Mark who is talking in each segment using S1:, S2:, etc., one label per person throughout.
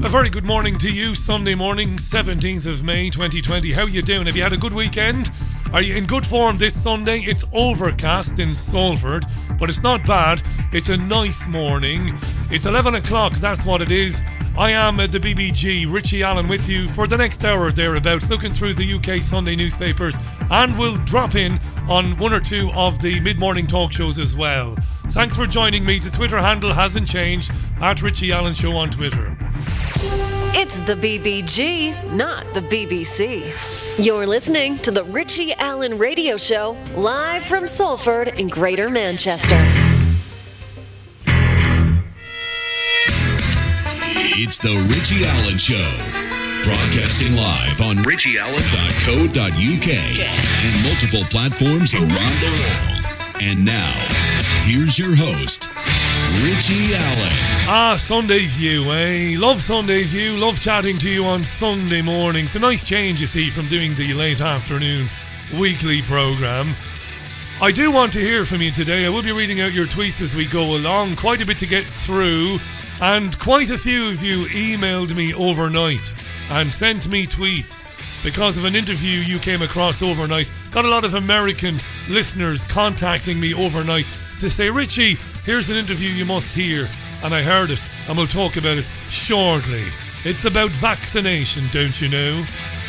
S1: A very good morning to you, Sunday morning, 17th of May 2020. How you doing? Have you had a good weekend? Are you in good form this Sunday? It's overcast in Salford, but it's not bad. It's a nice morning. It's 11 o'clock, that's what it is. I am at the BBG, Richie Allen, with you for the next hour thereabouts, looking through the UK Sunday newspapers, and we'll drop in on one or two of the mid-morning talk shows as well. Thanks for joining me. The Twitter handle hasn't changed, at Richie Allen Show on Twitter.
S2: It's the BBG, not the BBC. You're listening to the Richie Allen Radio Show, live from Salford in Greater Manchester.
S3: It's the Richie Allen Show, broadcasting live on richieallen.co.uk and multiple platforms around the world. And now, here's your host, Richie Allen.
S1: Sunday View, eh? Love Sunday View, love chatting to you on Sunday morning. It's a nice change, you see, from doing the late afternoon weekly programme. I do want to hear from you today. I will be reading out your tweets as we go along. Quite a bit to get through, and quite a few of you emailed me overnight and sent me tweets because of an interview you came across overnight. Got a lot of American listeners contacting me overnight to say, Richie, here's an interview you must hear. And I heard it, and we'll talk about it shortly. It's about vaccination, don't you know?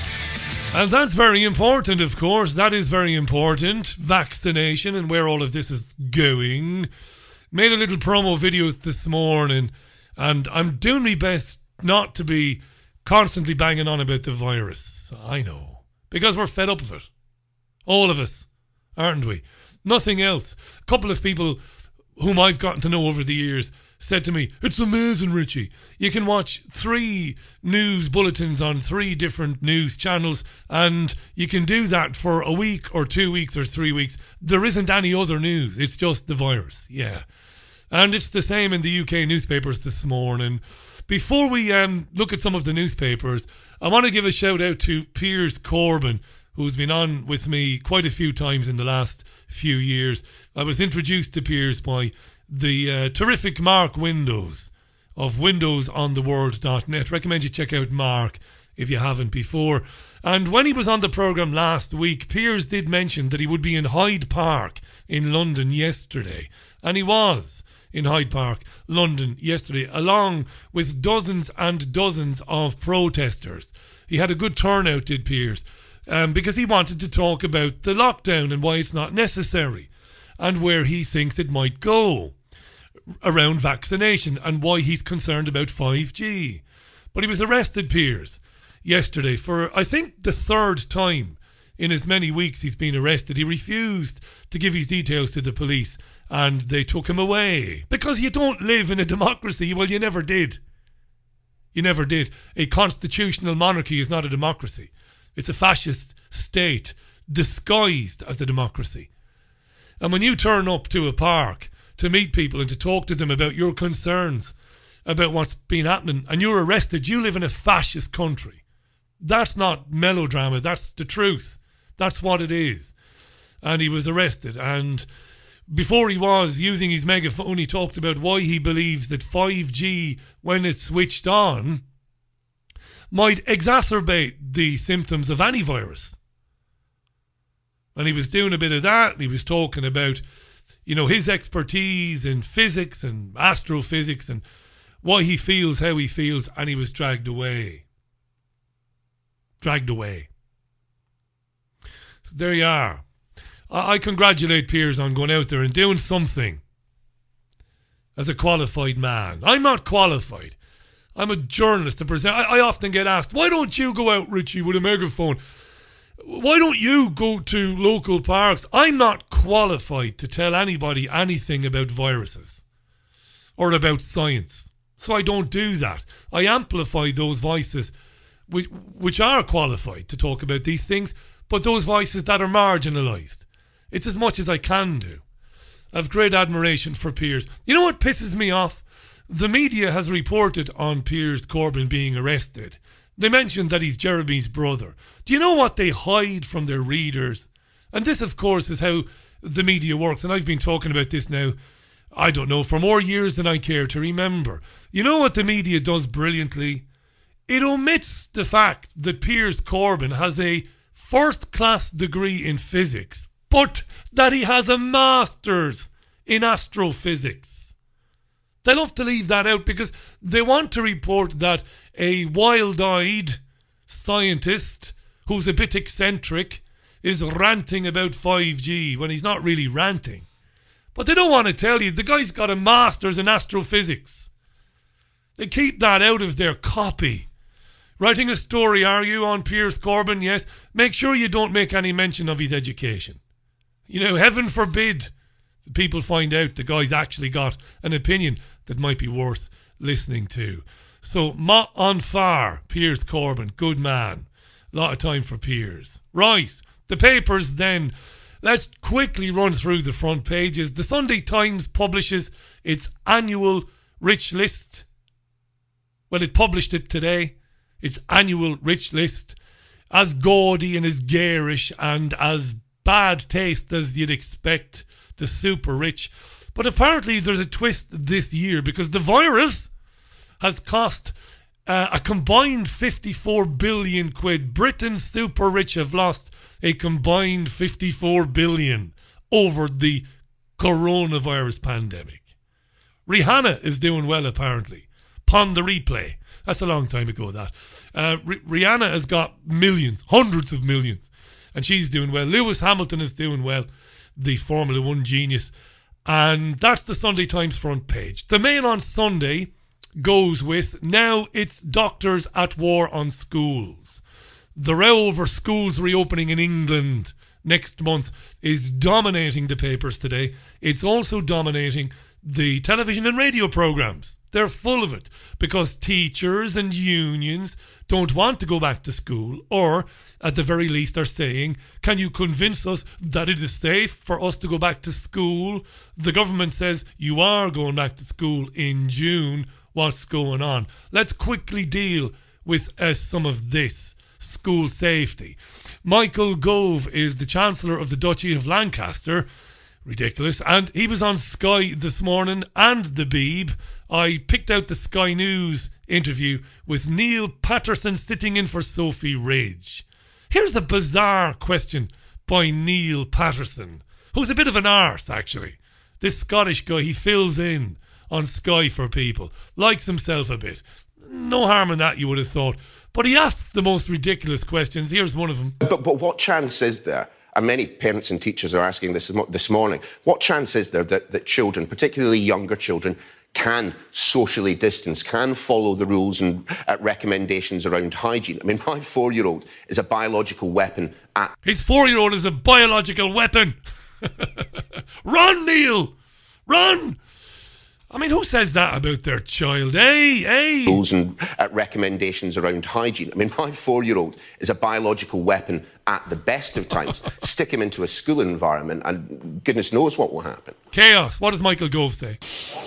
S1: And that's very important, of course. That is very important. Vaccination and where all of this is going. Made a little promo video this morning, and I'm doing my best not to be constantly banging on about the virus. I know. Because we're fed up of it. All of us, aren't we? Nothing else. A couple of people whom I've gotten to know over the years said to me, it's amazing, Richie. You can watch 3 news bulletins on 3 different news channels, and you can do that for a week or 2 weeks or 3 weeks. There isn't any other news. It's just the virus. Yeah. And it's the same in the UK newspapers this morning. Before we look at some of the newspapers, I want to give a shout out to Piers Corbyn, who's been on with me quite a few times in the last few years. I was introduced to Piers by the terrific Mark Windows of windowsontheworld.net. Recommend you check out Mark if you haven't before. And when he was on the programme last week, Piers did mention that he would be in Hyde Park in London yesterday. And he was in Hyde Park, London yesterday, along with dozens and dozens of protesters. He had a good turnout, did Piers, because he wanted to talk about the lockdown and why it's not necessary and where he thinks it might go around vaccination and why he's concerned about 5G. But he was arrested, Piers, yesterday for, I think, the 3rd time in as many weeks he's been arrested. He refused to give his details to the police and they took him away. Because you don't live in a democracy. Well, you never did. You never did. A constitutional monarchy is not a democracy. It's a fascist state disguised as a democracy. And when you turn up to a park to meet people and to talk to them about your concerns about what's been happening and you're arrested, you live in a fascist country. That's not melodrama. That's the truth. That's what it is. And he was arrested. And before he was using his megaphone, he talked about why he believes that 5G, when it's switched on, might exacerbate the symptoms of any virus. And he was doing a bit of that, and he was talking about, you know, his expertise in physics and astrophysics and why he feels how he feels, and he was dragged away. Dragged away. So there you are. I congratulate Piers on going out there and doing something as a qualified man. I'm not qualified. I'm a journalist. I often get asked, why don't you go out, Richie, with a megaphone? Why don't you go to local parks? I'm not qualified to tell anybody anything about viruses or about science. So I don't do that. I amplify those voices which are qualified to talk about these things, but those voices that are marginalised. It's as much as I can do. I have great admiration for Piers. You know what pisses me off? The media has reported on Piers Corbyn being arrested. They mentioned that he's Jeremy's brother. Do you know what they hide from their readers? And this, of course, is how the media works. And I've been talking about this now, I don't know, for more years than I care to remember. You know what the media does brilliantly? it omits the fact that Piers Corbyn has a first-class degree in physics, but that he has a master's in astrophysics. They love to leave that out because they want to report that a wild-eyed scientist who's a bit eccentric is ranting about 5G when he's not really ranting. But they don't want to tell you the guy's got a master's in astrophysics. They keep that out of their copy. Writing a story, are you, on Piers Corbyn? Yes. Make sure you don't make any mention of his education. You know, heaven forbid that people find out the guy's actually got an opinion that might be worth listening to. So, ma on far, Piers Corbyn, good man. Lot of time for Piers. Right, the papers then. Let's quickly run through the front pages. The Sunday Times publishes its annual Rich List. Well, it published it today. Its annual Rich List. As gaudy and as garish and as bad taste as you'd expect. The super rich. But apparently there's a twist this year because the virus has cost a combined 54 billion quid. Britain's super rich have lost a combined 54 billion over the coronavirus pandemic. Rihanna is doing well, apparently. Pon the replay. That's a long time ago, that. Rihanna has got millions, hundreds of millions, and she's doing well. Lewis Hamilton is doing well, the Formula 1 genius. And that's the Sunday Times front page. The Mail on Sunday goes with, now it's doctors at war on schools. The row over schools reopening in England next month is dominating the papers today. It's also dominating the television and radio programmes. They're full of it because teachers and unions don't want to go back to school, or at the very least are saying, can you convince us that it is safe for us to go back to school? The government says you are going back to school in June. What's going on? Let's quickly deal with some of this. School safety. Michael Gove is the Chancellor of the Duchy of Lancaster. Ridiculous. And he was on Sky this morning and the Beeb. I picked out the Sky News interview with Neil Patterson sitting in for Sophie Ridge. Here's a bizarre question by Neil Patterson, who's a bit of an arse, actually. This Scottish guy, he fills in on Sky for people. Likes himself a bit. No harm in that, you would have thought. But he asks the most ridiculous questions. Here's one of them.
S4: But what chance is there, and many parents and teachers are asking this morning, what chance is there that children, particularly younger children, can socially distance, can follow the rules and recommendations around hygiene? I mean, my 4-year-old is a biological weapon at...
S1: His 4-year-old is a biological weapon. Run, Neil! Run! I mean, who says that about their child? Hey!
S4: Rules and recommendations around hygiene. I mean, my 4-year-old is a biological weapon at the best of times. Stick him into a school environment and goodness knows what will happen.
S1: Chaos. What does Michael Gove say?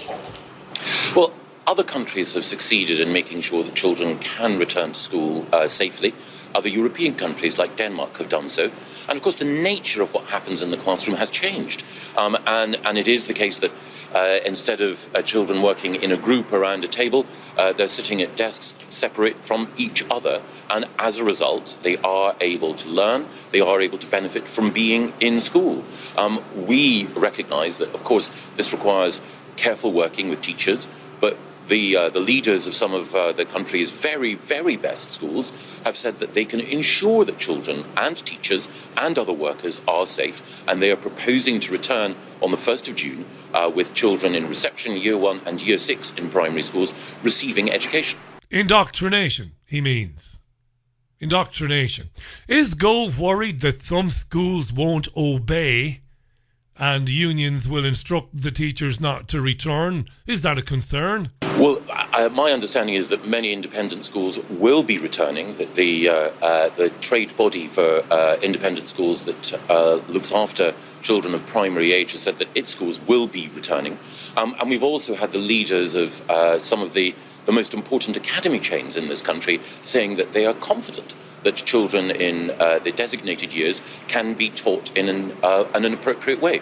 S5: Well, other countries have succeeded in making sure that children can return to school safely. Other European countries like Denmark have done so. And of course, the nature of what happens in the classroom has changed. And it is the case that instead of children working in a group around a table, they're sitting at desks separate from each other. And as a result, they are able to learn. They are able to benefit from being in school. We recognise that, of course, this requires careful working with teachers, but the leaders of some of the country's very, very best schools have said that they can ensure that children and teachers and other workers are safe, and they are proposing to return on the 1st of June with children in reception, Year 1 and Year 6 in primary schools receiving education.
S1: Indoctrination, he means. Indoctrination. Is Gove worried that some schools won't obey and unions will instruct the teachers not to return? Is that a concern?
S5: Well, my understanding is that many independent schools will be returning. That the trade body for independent schools that looks after children of primary age has said that its schools will be returning. And we've also had the leaders of some of the most important academy chains in this country saying that they are confident that children in the designated years can be taught in an appropriate way.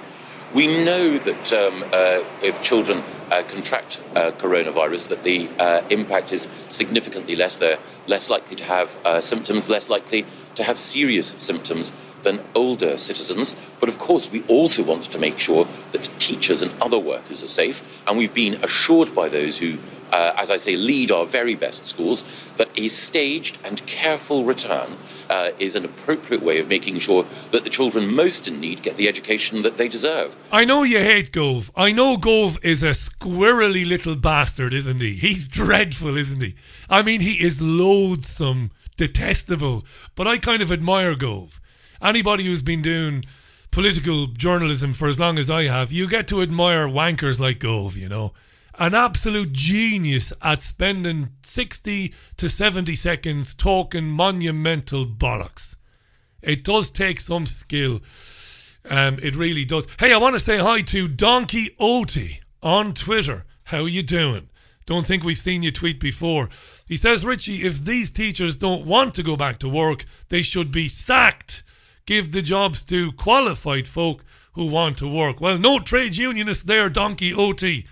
S5: We know that if children contract coronavirus, that the impact is significantly less. They're less likely to have symptoms, less likely to have serious symptoms than older citizens. But of course, we also want to make sure that teachers and other workers are safe. And we've been assured by those who, as I say, lead our very best schools, that a staged and careful return is an appropriate way of making sure that the children most in need get the education that they deserve.
S1: I know you hate Gove. I know Gove is a squirrely little bastard, isn't he? He's dreadful, isn't he? I mean, he is loathsome, detestable. But I kind of admire Gove. Anybody who's been doing political journalism for as long as I have, you get to admire wankers like Gove, you know. An absolute genius at spending 60 to 70 seconds talking monumental bollocks. It does take some skill. It really does. Hey, I want to say hi to Donkey Oti on Twitter. How you doing? Don't think we've seen you tweet before. He says, Richie, if these teachers don't want to go back to work, they should be sacked. Give the jobs to qualified folk who want to work. Well, no trade unionist there, Donkey Oti.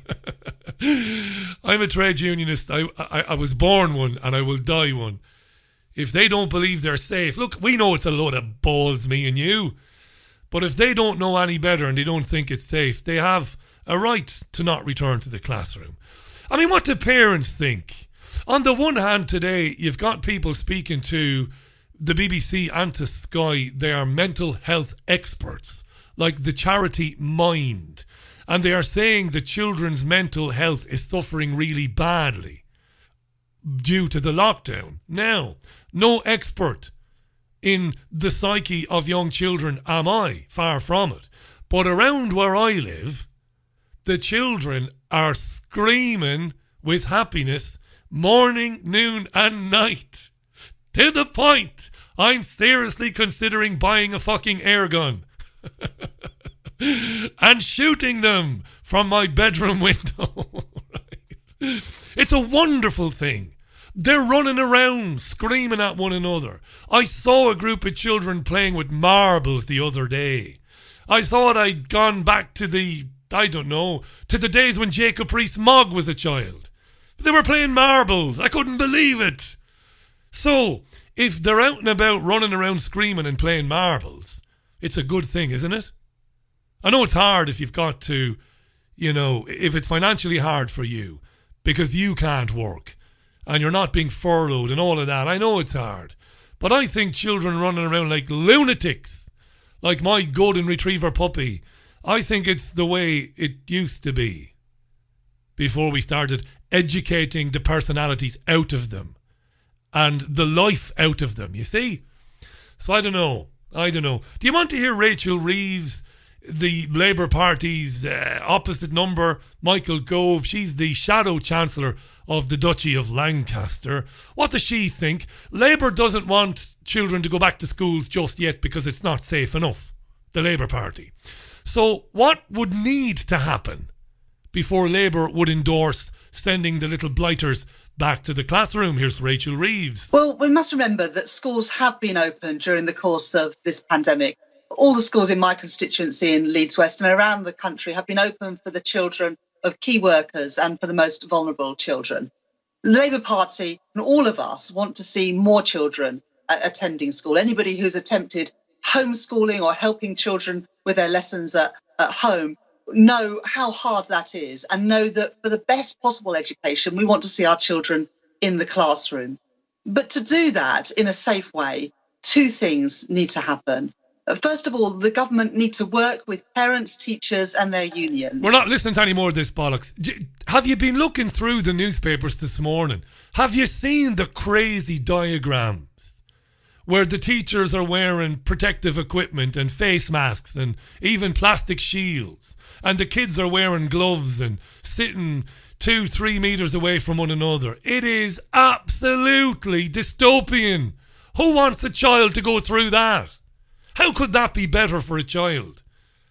S1: I'm a trade unionist. I was born one and I will die one. If they don't believe they're safe, look, we know it's a load of balls, me and you. But if they don't know any better and they don't think it's safe, they have a right to not return to the classroom. I mean, what do parents think? On the one hand today, you've got people speaking to the BBC and to Sky. They are mental health experts, like the charity Mind. And they are saying the children's mental health is suffering really badly due to the lockdown. Now, no expert in the psyche of young children am I, far from it. But around where I live, the children are screaming with happiness morning, noon and night. To the point, I'm seriously considering buying a fucking air gun. And shooting them from my bedroom window. Right? It's a wonderful thing. They're running around screaming at one another. I saw a group of children playing with marbles the other day. I thought I'd gone back to the days when Jacob Rees-Mogg was a child. But they were playing marbles. I couldn't believe it. So, if they're out and about running around screaming and playing marbles, it's a good thing, isn't it? I know it's hard if you've got to, if it's financially hard for you because you can't work and you're not being furloughed and all of that. I know it's hard. But I think children running around like lunatics, like my golden retriever puppy, I think it's the way it used to be before we started educating the personalities out of them and the life out of them, you see? So I don't know. Do you want to hear Rachel Reeves, the Labour Party's opposite number, Michael Gove? She's the Shadow Chancellor of the Duchy of Lancaster. What does she think? Labour doesn't want children to go back to schools just yet because it's not safe enough, the Labour Party. So what would need to happen before Labour would endorse sending the little blighters back to the classroom? Here's Rachel Reeves.
S6: Well, we must remember that schools have been open during the course of this pandemic. All the schools in my constituency in Leeds West and around the country have been open for the children of key workers and for the most vulnerable children. The Labour Party and all of us want to see more children attending school. Anybody who's attempted homeschooling or helping children with their lessons at home know how hard that is and know that for the best possible education, we want to see our children in the classroom. But to do that in a safe way, two things need to happen. First of all, the government need to work with parents, teachers and their unions. We're
S1: not listening to any more of this bollocks. Have you been looking through the newspapers this morning? Have you seen the crazy diagrams where the teachers are wearing protective equipment and face masks and even plastic shields, and the kids are wearing gloves and sitting 2-3 meters away from one another? It is absolutely dystopian. Who wants a child to go through that? How could that be better for a child?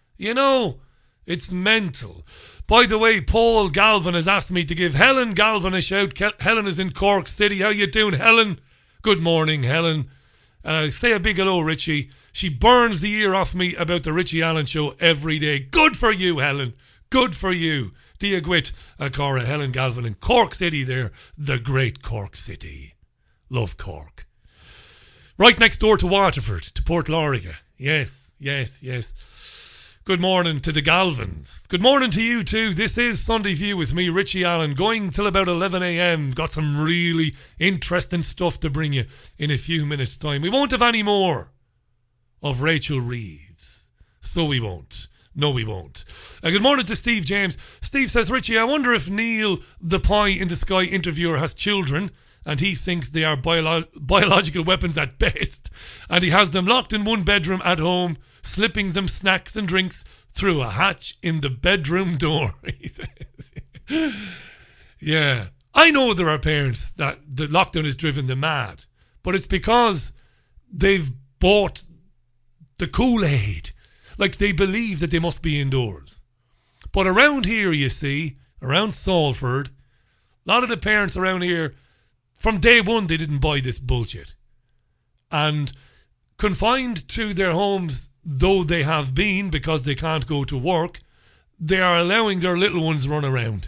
S1: It's mental. By the way, Paul Galvin has asked me to give Helen Galvin a shout. Helen is in Cork City. How you doing, Helen? Good morning, Helen. Say a big hello, Richie. She burns the ear off me about the Richie Allen Show every day. Good for you, Helen. Good for you. Dia Gwit, Cora, Helen Galvin in Cork City there. The great Cork City. Love Cork. Right next door to Waterford, to Port Loriga. Yes, yes, yes. Good morning to the Galvins. Good morning to you too. This is Sunday View with me, Richie Allen, going till about 11 a.m. Got some really interesting stuff to bring you in a few minutes' time. We won't have any more of Rachel Reeves. So we won't. No, we won't. Good morning to Steve James. Steve says, Richie, I wonder if Neil, the Pie in the Sky interviewer, has children and he thinks they are biological weapons at best, and he has them locked in one bedroom at home, slipping them snacks and drinks through a hatch in the bedroom door. He says. Yeah. I know there are parents that the lockdown has driven them mad, but it's because they've bought the Kool-Aid. Like, they believe that they must be indoors. But around here, you see, around Salford, a lot of the parents around here, from day one, they didn't buy this bullshit. And confined to their homes, though they have been, because they can't go to work, they are allowing their little ones run around.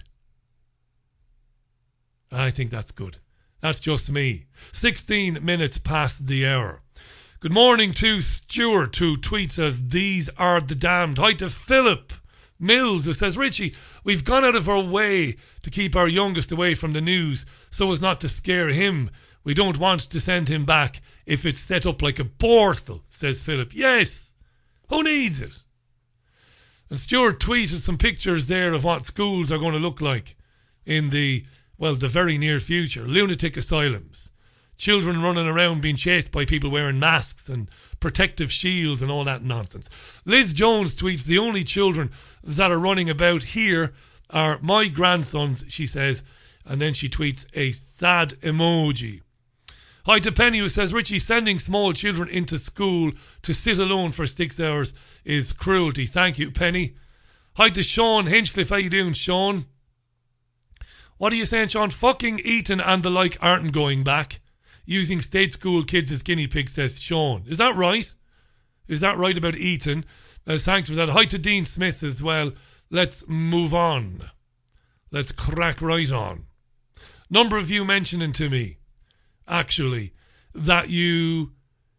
S1: I think that's good. That's just me. 16 minutes past the hour. Good morning to Stuart, who tweets us, "These are the damned." Hi to Philip Mills, who says, Richie, we've gone out of our way to keep our youngest away from the news so as not to scare him. We don't want to send him back if it's set up like a borstal, says Philip. Yes, who needs it? And Stuart tweeted some pictures there of what schools are going to look like in the very near future. Lunatic asylums. Children running around being chased by people wearing masks and protective shields and all that nonsense. Liz Jones tweets, the only children that are running about here are my grandsons, she says. And then she tweets a sad emoji. Hi to Penny, who says, Richie, sending small children into school to sit alone for 6 hours is cruelty. Thank you, Penny. Hi to Sean Hinchcliffe. How you doing, Sean? What are you saying, Sean? Fucking Eton and the like aren't going back. Using state school kids as guinea pigs, says Sean. Is that right? Is that right about Eton? Thanks for that. Hi to Dean Smith as well. Let's move on. Let's crack right on. Number of you mentioning to me, actually, that you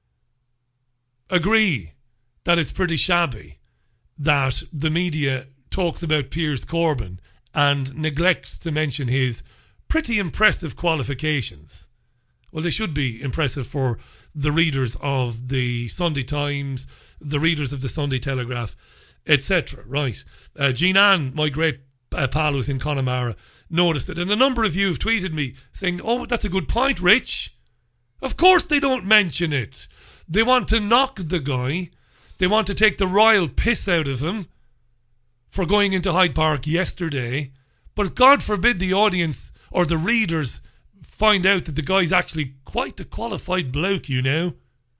S1: agree that it's pretty shabby that the media talks about Piers Corbyn and neglects to mention his pretty impressive qualifications. Well, they should be impressive for the readers of the Sunday Times, the readers of the Sunday Telegraph, etc. Right. Jean Ann, my great pal who's in Connemara, noticed it. And a number of you have tweeted me saying, oh, that's a good point, Rich. Of course they don't mention it. They want to knock the guy. They want to take the royal piss out of him for going into Hyde Park yesterday. But God forbid the audience or the readers find out that the guy's actually quite a qualified bloke, you know.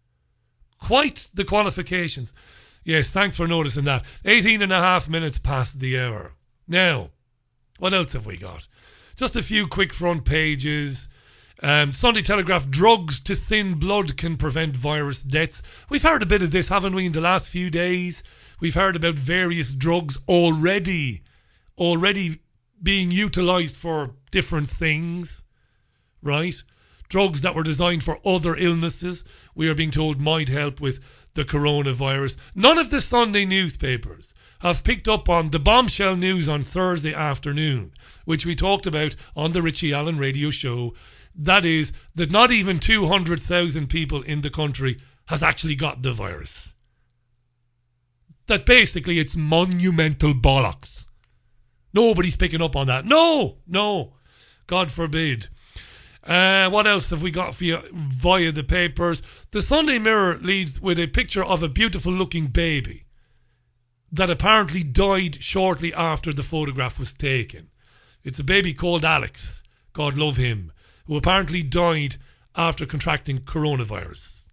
S1: Quite the qualifications. Yes, thanks for noticing that. 18 and a half minutes past the hour. Now, what else have we got? Just a few quick front pages. Sunday Telegraph, drugs to thin blood can prevent virus deaths. We've heard a bit of this, haven't we, in the last few days? We've heard about various drugs already being utilised for different things. Right? Drugs that were designed for other illnesses, we are being told might help with the coronavirus. None of the Sunday newspapers have picked up on the bombshell news on Thursday afternoon, which we talked about on the Richie Allen radio show. That is, that not even 200,000 people in the country has actually got the virus. That basically it's monumental bollocks. Nobody's picking up on that. No. God forbid. What else have we got for you via the papers? The Sunday Mirror leads with a picture of a beautiful looking baby that apparently died shortly after the photograph was taken. It's a baby called Alex, God love him, who apparently died after contracting coronavirus.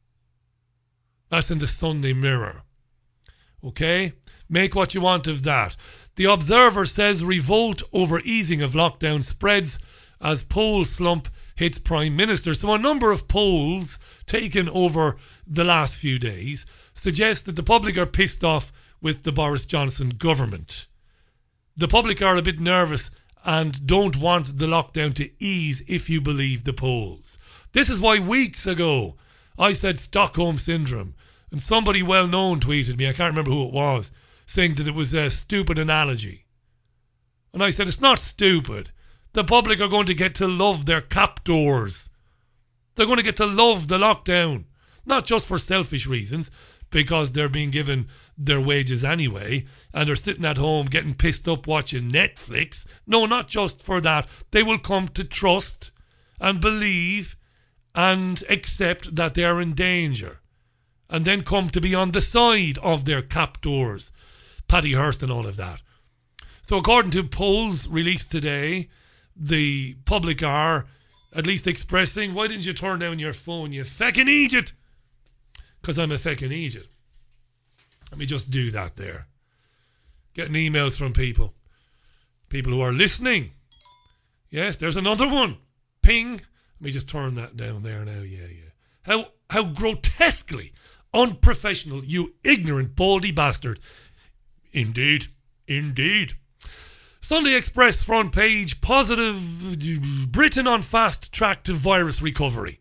S1: That's in the Sunday Mirror. Okay? Make what you want of that. The Observer says revolt over easing of lockdown spreads as polls slump hits Prime Minister. So a number of polls taken over the last few days suggest that the public are pissed off with the Boris Johnson government. The public are a bit nervous and don't want the lockdown to ease, if you believe the polls. This is why weeks ago I said Stockholm Syndrome, and somebody well known tweeted me, I can't remember who it was, saying that it was a stupid analogy. And I said, it's not stupid. The public are going to get to love their captors. They're going to get to love the lockdown. Not just for selfish reasons, because they're being given their wages anyway, and they're sitting at home getting pissed up watching Netflix. No, not just for that. They will come to trust and believe and accept that they are in danger, and then come to be on the side of their captors, Paddy Hirst and all of that. So according to polls released today, the public are at least expressing, why didn't you turn down your phone, you feckin' idiot? Because I'm a feckin' idiot. Let me just do that there. Getting emails from people who are listening. Yes, there's another one. Ping. Let me just turn that down there now. Yeah. How grotesquely unprofessional, you ignorant baldy bastard. Indeed. Sunday Express front page, positive, Britain on fast track to virus recovery.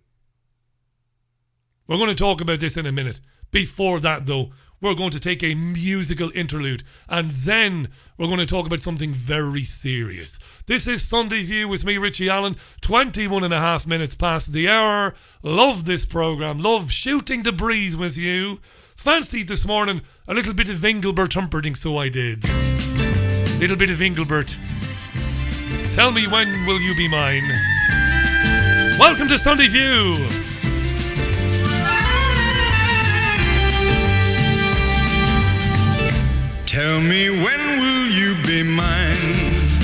S1: We're going to talk about this in a minute. Before that, though, we're going to take a musical interlude, and then we're going to talk about something very serious. This is Sunday View with me, Richie Allen, 21 and a half minutes past the hour. Love this programme, love shooting the breeze with you. Fancied this morning a little bit of Engelbert Humperdinck, so I did. Little bit of Engelbert. Tell me, when will you be mine? Welcome to Sunday View.
S7: Tell me, when will you be mine?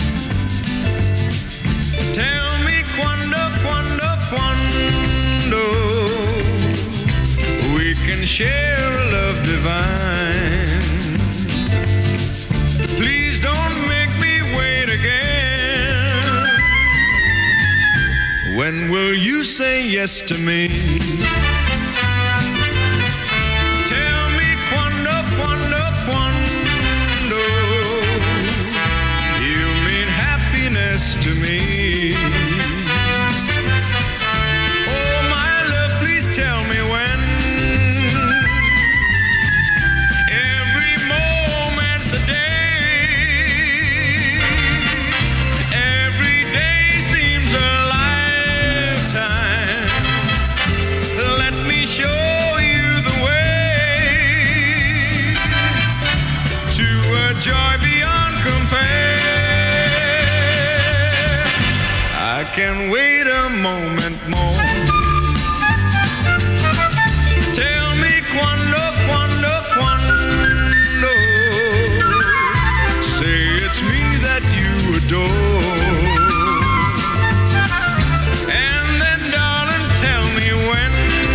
S7: Tell me, quando we can share a love divine. Please don't make me wait again. When will you say yes to me? Tell me, quando you mean happiness to me. Oh, my love, please tell me when. Every moment's a day. Every day seems a lifetime. Let me show you the way to a joy beyond compare. I can't wait a moment more. Tell me, quando say it's me that you adore. And then, darling, tell me when.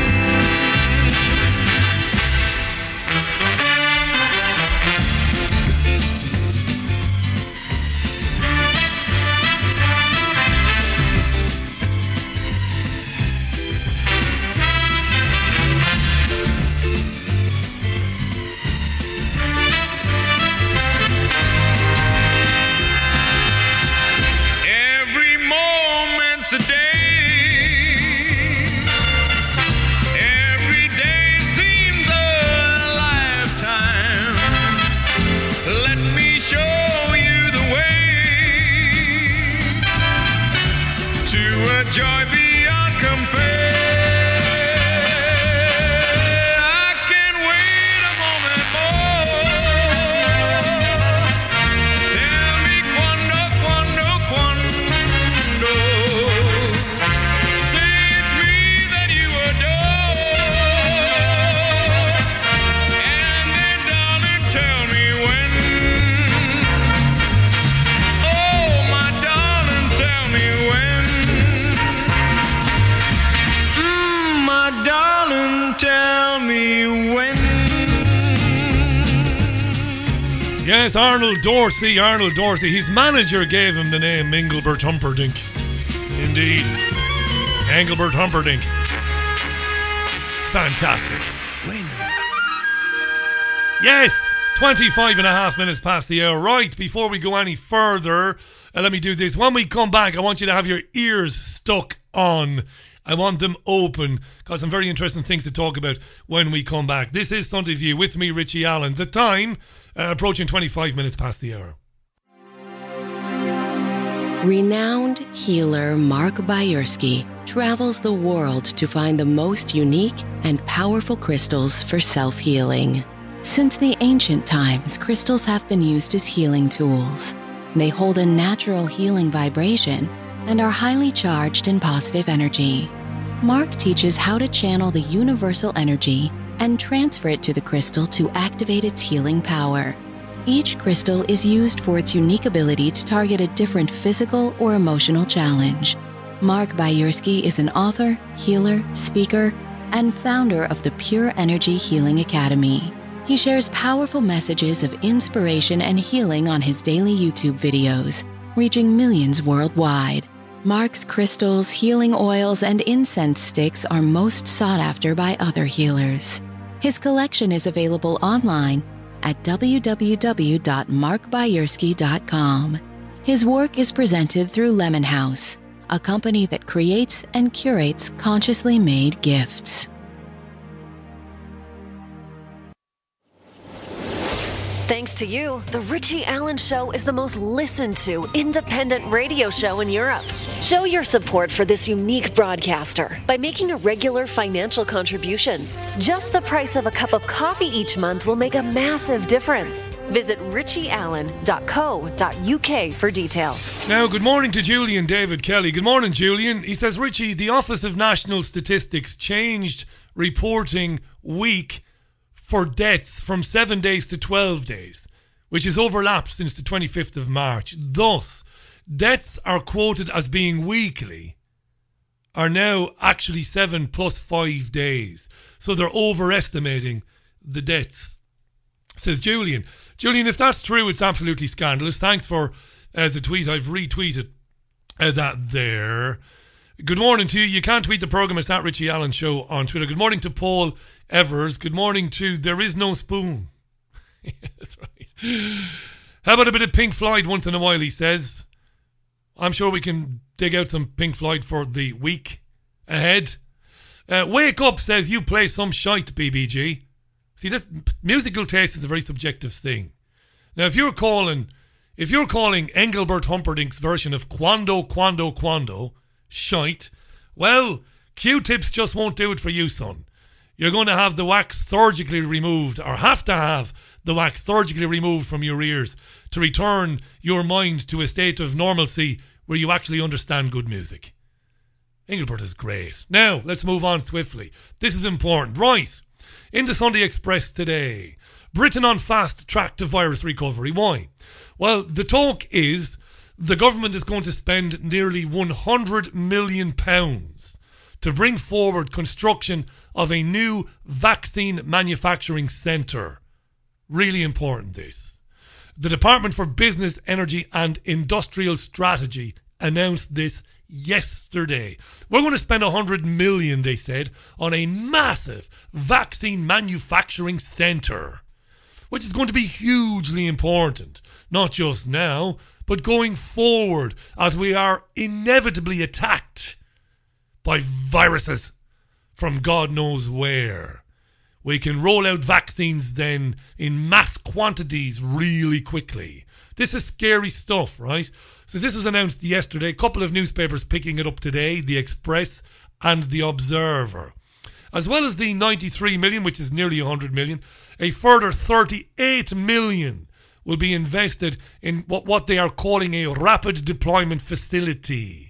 S7: Joy beyond compare. I can't wait a moment more. Tell me, quando say it's me that you adore. And then, darling, tell me when. Oh, my darling, tell me when. Darling, tell me when.
S1: Yes, Arnold Dorsey. His manager gave him the name Engelbert Humperdinck. Indeed. Engelbert Humperdinck. Fantastic. Yes, 25 and a half minutes past the hour. Right, before we go any further, let me do this. When we come back, I want you to have your ears stuck on. I want them open. Got some very interesting things to talk about when we come back. This is Sunday View with me, Richie Allen. The time, approaching 25 minutes past the hour.
S8: Renowned healer Mark Bayersky travels the world to find the most unique and powerful crystals for self-healing. Since the ancient times, crystals have been used as healing tools. They hold a natural healing vibration and are highly charged in positive energy. Mark teaches how to channel the universal energy and transfer it to the crystal to activate its healing power. Each crystal is used for its unique ability to target a different physical or emotional challenge. Mark Bayersky is an author, healer, speaker, and founder of the Pure Energy Healing Academy. He shares powerful messages of inspiration and healing on his daily YouTube videos, reaching millions worldwide. Mark's crystals, healing oils, and incense sticks are most sought after by other healers. His collection is available online at www.markbayersky.com. His work is presented through Lemon House, a company that creates and curates consciously made gifts.
S2: Thanks to you, The Richie Allen Show is the most listened to independent radio show in Europe. Show your support for this unique broadcaster by making a regular financial contribution. Just the price of a cup of coffee each month will make a massive difference. Visit richieallen.co.uk for details.
S1: Now, good morning to Julian David Kelly. Good morning, Julian. He says, Richie, the Office of National Statistics changed reporting week for deaths from 7 days to 12 days, which has overlapped since the 25th of March. Thus, deaths are quoted as being weekly are now actually 7 plus 5 days. So they're overestimating the deaths, says Julian. Julian, if that's true, it's absolutely scandalous. Thanks for the tweet. I've retweeted that there. Good morning to you. You can tweet the programme. It's at Richie Allen Show on Twitter. Good morning to Paul Evers. Good morning to There Is No Spoon. Yeah, that's right. How about a bit of Pink Floyd once in a while, he says. I'm sure we can dig out some Pink Floyd for the week ahead. Wake Up says, you play some shite, BBG. See, this musical taste is a very subjective thing. Now, if you're calling Engelbert Humperdinck's version of Quando shite, well, Q-tips just won't do it for you, son. You're going to have the wax surgically removed, or have to have the wax surgically removed from your ears to return your mind to a state of normalcy where you actually understand good music. Engelbert is great. Now, let's move on swiftly. This is important. Right. In the Sunday Express today, Britain on fast track to virus recovery. Why? Well, the talk is the government is going to spend nearly £100 million to bring forward construction of a new vaccine manufacturing centre. Really important, this. The Department for Business, Energy and Industrial Strategy announced this yesterday. We're going to spend £100 million, they said, on a massive vaccine manufacturing centre, which is going to be hugely important, not just now, but going forward as we are inevitably attacked by viruses from God knows where. We can roll out vaccines then in mass quantities really quickly. This is scary stuff, right? So this was announced yesterday. A couple of newspapers picking it up today, The Express and The Observer. As well as the 93 million, which is nearly 100 million, a further 38 million will be invested in what they are calling a rapid deployment facility.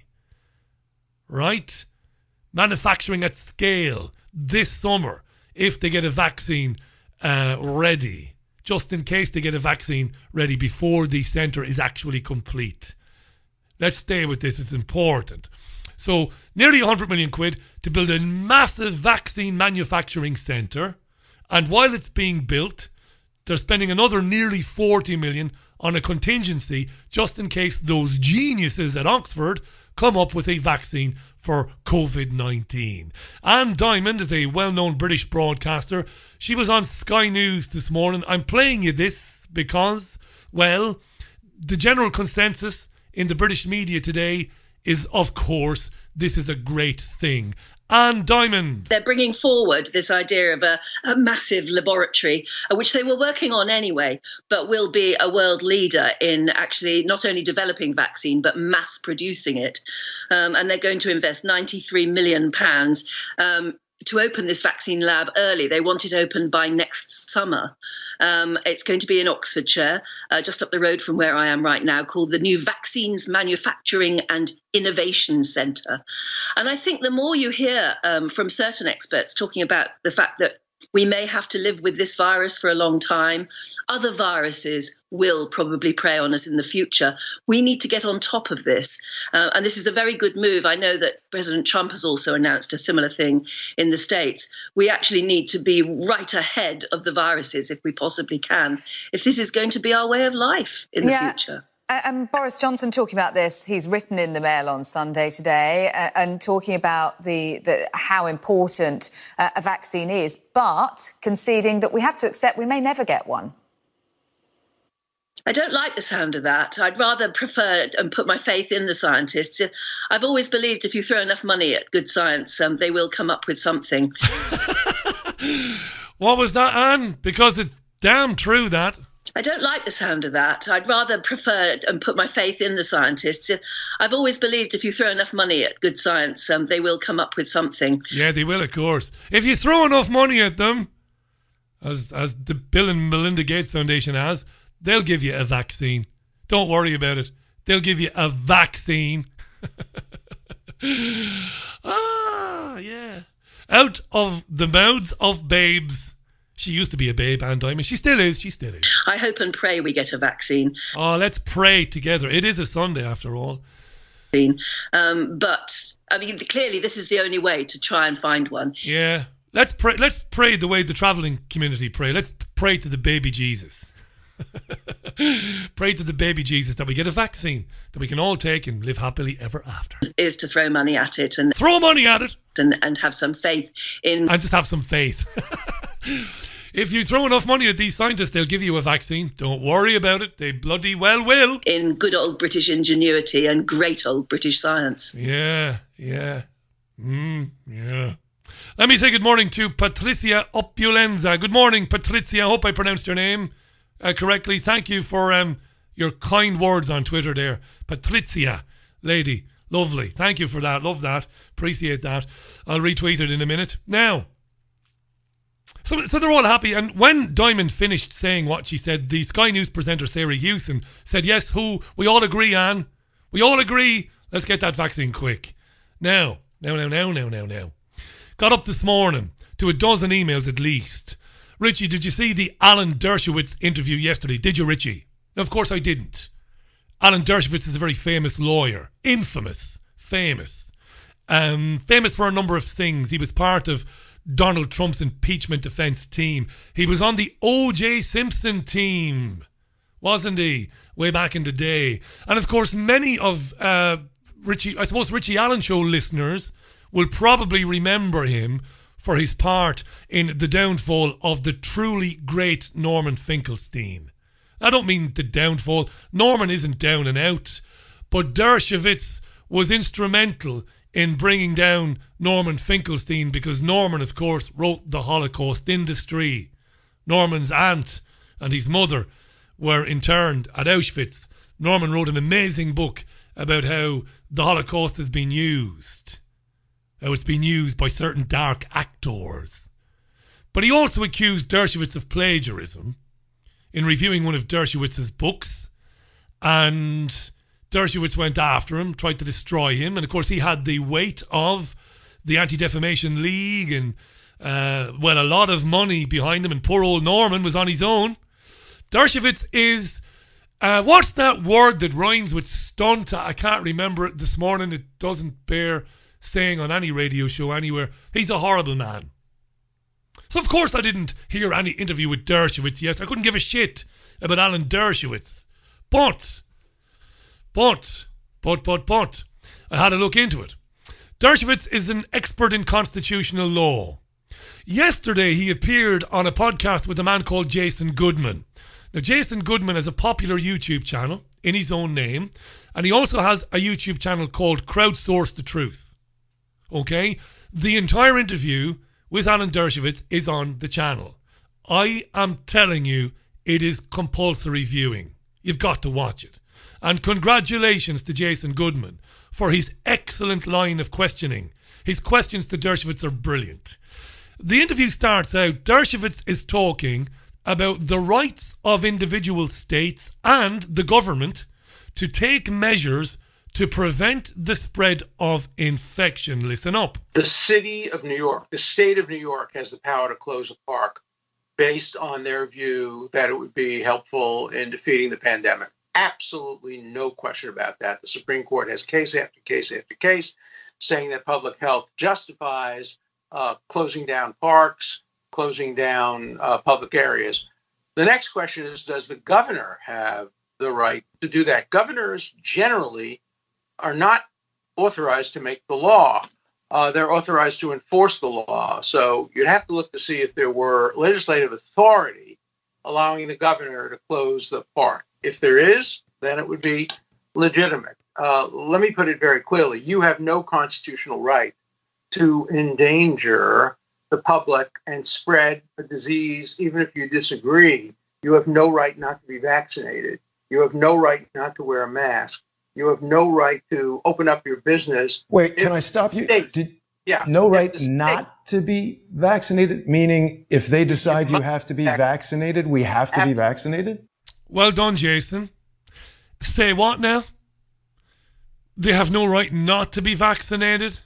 S1: Right? Manufacturing at scale this summer if they get a vaccine ready. Just in case they get a vaccine ready before the centre is actually complete. Let's stay with this, it's important. So, nearly 100 million quid to build a massive vaccine manufacturing centre. And while it's being built, they're spending another nearly 40 million on a contingency just in case those geniuses at Oxford come up with a vaccine for COVID-19. Anne Diamond is a well-known British broadcaster. She was on Sky News this morning. I'm playing you this because, well, the general consensus in the British media today is, of course, this is a great thing. Anne Diamond.
S9: They're bringing forward this idea of a massive laboratory, which they were working on anyway, but will be a world leader in actually not only developing vaccine, but mass producing it. And they're going to invest £93 million to open this vaccine lab early. They want it open by next summer. It's going to be in Oxfordshire, just up the road from where I am right now, called the New Vaccines Manufacturing and Innovation Centre. And I think the more you hear from certain experts talking about the fact that we may have to live with this virus for a long time, other viruses will probably prey on us in the future. We need to get on top of this. And this is a very good move. I know that President Trump has also announced a similar thing in the States. We actually need to be right ahead of the viruses if we possibly can, if this is going to be our way of life in the future.
S10: And Boris Johnson talking about this, he's written in the Mail on Sunday today and talking about the how important a vaccine is, but conceding that we have to accept we may never get one.
S9: I don't like the sound of that. I'd rather prefer and put my faith in the scientists. I've always believed if you throw enough money at good science, they will come up with something.
S1: What was that, Anne? Because it's damn true, that.
S9: I don't like the sound of that. I'd rather prefer and put my faith in the scientists. I've always believed if you throw enough money at good science, they will come up with something.
S1: Yeah, they will, of course. If you throw enough money at them, as the Bill and Melinda Gates Foundation has, they'll give you a vaccine. Don't worry about it. They'll give you a vaccine. Yeah. Out of the mouths of babes. She used to be a babe, Anne Diamond. She still is.
S9: I hope and pray we get a vaccine.
S1: Oh, let's pray together. It is a Sunday, after all.
S9: But, I mean, clearly this is the only way to try and find one.
S1: Yeah. Let's pray the way the travelling community pray. Let's pray to the baby Jesus. Pray to the baby Jesus that we get a vaccine that we can all take and live happily ever after.
S9: Is to throw money at it. And
S1: throw money at it.
S9: And have some faith in...
S1: And just have some faith. If you throw enough money at these scientists, they'll give you a vaccine. Don't worry about it. They bloody well will.
S9: In good old British ingenuity and great old British science.
S1: Yeah. Yeah. Let me say good morning to Patricia Opulenza. Good morning, Patricia. I hope I pronounced your name correctly. Thank you for your kind words on Twitter there. Patricia, lady. Lovely. Thank you for that. Love that. Appreciate that. I'll retweet it in a minute. Now, so they're all happy. And when Diamond finished saying what she said, the Sky News presenter Sarah Hewson said, yes, we all agree, Anne. We all agree. Let's get that vaccine quick. Now. Got up this morning to a dozen emails at least. Richie, did you see the Alan Dershowitz interview yesterday? Did you, Richie? No, of course I didn't. Alan Dershowitz is a very famous lawyer. Famous for a number of things. He was part of Donald Trump's impeachment defense team. He was on the O.J. Simpson team, wasn't he? Way back in the day. And of course, many of Richie Allen Show listeners will probably remember him for his part in the downfall of the truly great Norman Finkelstein. I don't mean the downfall. Norman isn't down and out. But Dershowitz was instrumental in bringing down Norman Finkelstein because Norman, of course, wrote The Holocaust Industry. Norman's aunt and his mother were interned at Auschwitz. Norman wrote an amazing book about how the Holocaust has been used. How it's been used by certain dark actors. But he also accused Dershowitz of plagiarism in reviewing one of Dershowitz's books. And Dershowitz went after him, tried to destroy him. And of course he had the weight of the Anti-Defamation League and, a lot of money behind him. And poor old Norman was on his own. Dershowitz is, what's that word that rhymes with stunt? I can't remember it this morning. It doesn't bear saying on any radio show anywhere. He's a horrible man. So of course I didn't hear any interview with Dershowitz. Yes, I couldn't give a shit about Alan Dershowitz. But I had to look into it. Dershowitz is an expert in constitutional law. Yesterday, he appeared on a podcast with a man called Jason Goodman. Now, Jason Goodman has a popular YouTube channel in his own name, and he also has a YouTube channel called Crowdsource the Truth. Okay? The entire interview with Alan Dershowitz is on the channel. I am telling you, it is compulsory viewing. You've got to watch it. And congratulations to Jason Goodman for his excellent line of questioning. His questions to Dershowitz are brilliant. The interview starts out, Dershowitz is talking about the rights of individual states and the government to take measures to prevent the spread of infection. Listen up.
S11: The city of New York, the state of New York has the power to close a park based on their view that it would be helpful in defeating the pandemic. Absolutely no question about that. The Supreme Court has case after case after case saying that public health justifies closing down parks, closing down public areas. The next question is, does the governor have the right to do that? Governors generally are not authorized to make the law. They're authorized to enforce the law. So you'd have to look to see if there were legislative authority allowing the governor to close the park. If there is, then it would be legitimate. Let me put it very clearly. You have no constitutional right to endanger the public and spread a disease, even if you disagree. You have no right not to be vaccinated. You have no right not to wear a mask. You have no right to open up your business.
S12: Wait, can I stop you? No right not to be vaccinated? Meaning if they decide you have to be vaccinated, we have to be vaccinated?
S1: Well done, Jason. Say what now? They have no right not to be vaccinated?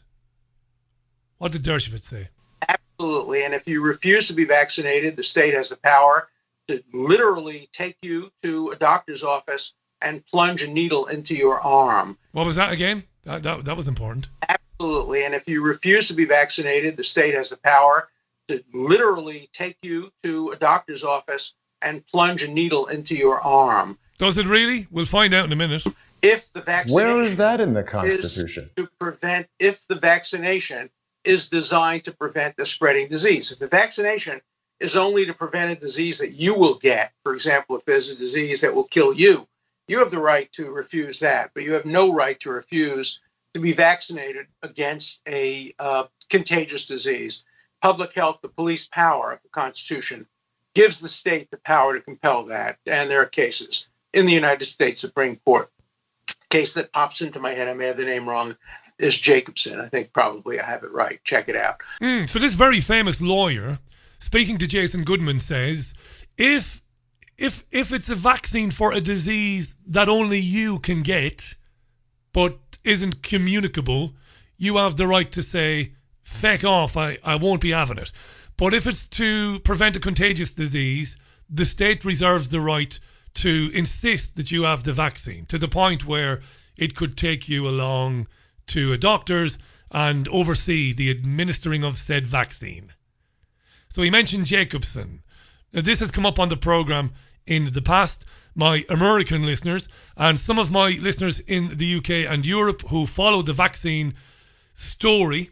S1: What did Dershowitz say?
S11: Absolutely. And if you refuse to be vaccinated, the state has the power to literally take you to a doctor's office and plunge a needle into your arm.
S1: What was that again? That was important.
S11: Absolutely. And if you refuse to be vaccinated, the state has the power to literally take you to a doctor's office and plunge a needle into your arm.
S1: Does it really? We'll find out in a minute.
S11: If the vaccination
S12: Where is that in the Constitution?
S11: If the vaccination is designed to prevent the spreading disease. If the vaccination is only to prevent a disease that you will get, for example, if there's a disease that will kill you, you have the right to refuse that, but you have no right to refuse to be vaccinated against a contagious disease. Public health, the police power of the Constitution, gives the state the power to compel that. And there are cases in the United States Supreme Court. Case that pops into my head, I may have the name wrong, is Jacobson. I think probably I have it right. Check it out.
S1: So this very famous lawyer, speaking to Jason Goodman, says, if it's a vaccine for a disease that only you can get, but isn't communicable, you have the right to say, feck off, I won't be having it. But if it's to prevent a contagious disease, the state reserves the right to insist that you have the vaccine, to the point where it could take you along to a doctor's and oversee the administering of said vaccine. So he mentioned Jacobson. Now, this has come up on the programme in the past. My American listeners and some of my listeners in the UK and Europe who follow the vaccine story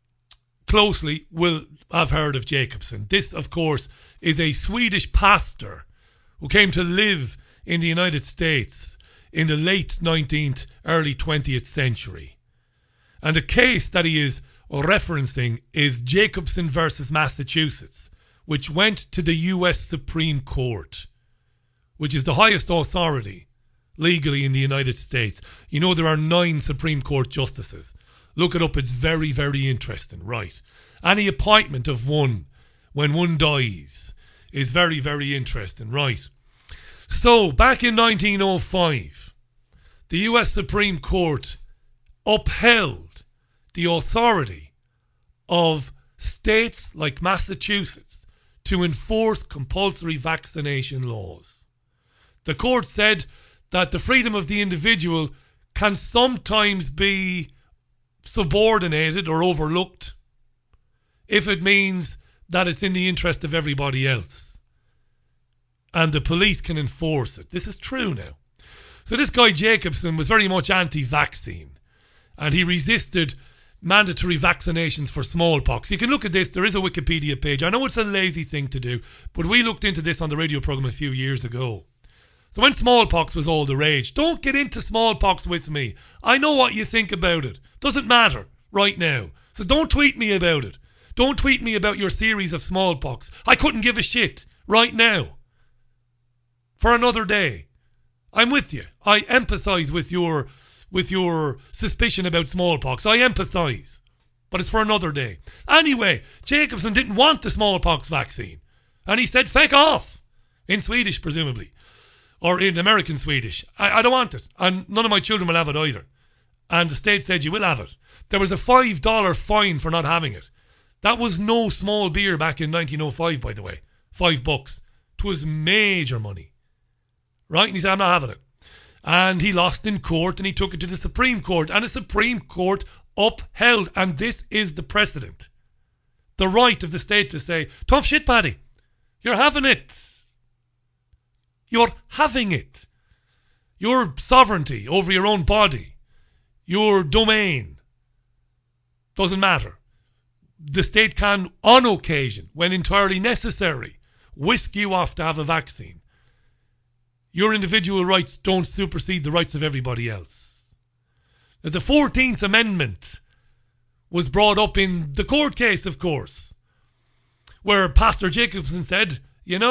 S1: closely will have heard of Jacobson. This, of course, is a Swedish pastor who came to live in the United States in the late 19th, early 20th century. And the case that he is referencing is Jacobson versus Massachusetts, which went to the US Supreme Court, which is the highest authority legally in the United States. You know, there are 9 Supreme Court justices. Look it up, it's very, very interesting, right? Any appointment of one when one dies is very, very interesting, right? So, back in 1905, the US Supreme Court upheld the authority of states like Massachusetts to enforce compulsory vaccination laws. The court said that the freedom of the individual can sometimes be subordinated or overlooked if it means that it's in the interest of everybody else. And the police can enforce it. This is true now. So this guy Jacobson was very much anti-vaccine, and he resisted mandatory vaccinations for smallpox. You can look at this. There is a Wikipedia page. I know it's a lazy thing to do, but we looked into this on the radio program a few years ago. So when smallpox was all the rage, don't get into smallpox with me. I know what you think about it. Doesn't matter right now. So don't tweet me about it. Don't tweet me about your theories of smallpox. I couldn't give a shit right now. For another day. I'm with you. I empathise with your suspicion about smallpox. I empathise. But it's for another day. Anyway, Jacobson didn't want the smallpox vaccine. And he said, feck off. In Swedish, presumably. Or in American Swedish. I don't want it. And none of my children will have it either. And the state said you will have it. There was a $5 fine for not having it. That was no small beer back in 1905, by the way. $5. 'Twas major money. Right? And he said, I'm not having it. And he lost in court and he took it to the Supreme Court. And the Supreme Court upheld. And this is the precedent. The right of the state to say, tough shit, Paddy. You're having it. You're having it. Your sovereignty over your own body. Your domain. Doesn't matter. The state can, on occasion, when entirely necessary, whisk you off to have a vaccine. Your individual rights don't supersede the rights of everybody else. The 14th Amendment was brought up in the court case, of course, where Pastor Jacobson said,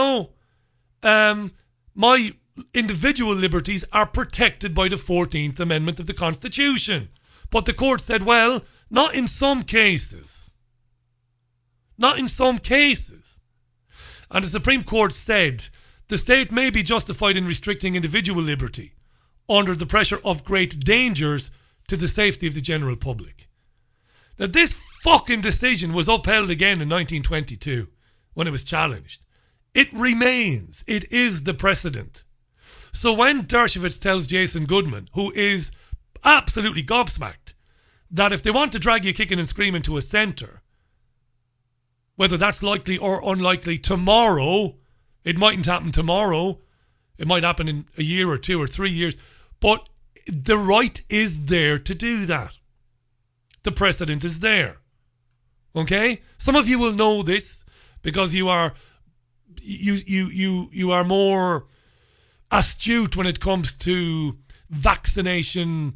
S1: my individual liberties are protected by the 14th Amendment of the Constitution. But the court said, well, not in some cases. Not in some cases. And the Supreme Court said the state may be justified in restricting individual liberty under the pressure of great dangers to the safety of the general public. Now, this fucking decision was upheld again in 1922 when it was challenged. It remains. It is the precedent. So when Dershowitz tells Jason Goodman, who is absolutely gobsmacked, that if they want to drag you kicking and screaming to a centre, whether that's likely or unlikely tomorrow, it mightn't happen tomorrow, it might happen in a year or 2 or 3 years, but the right is there to do that. The precedent is there. Okay? Some of you will know this because you are more astute when it comes to vaccination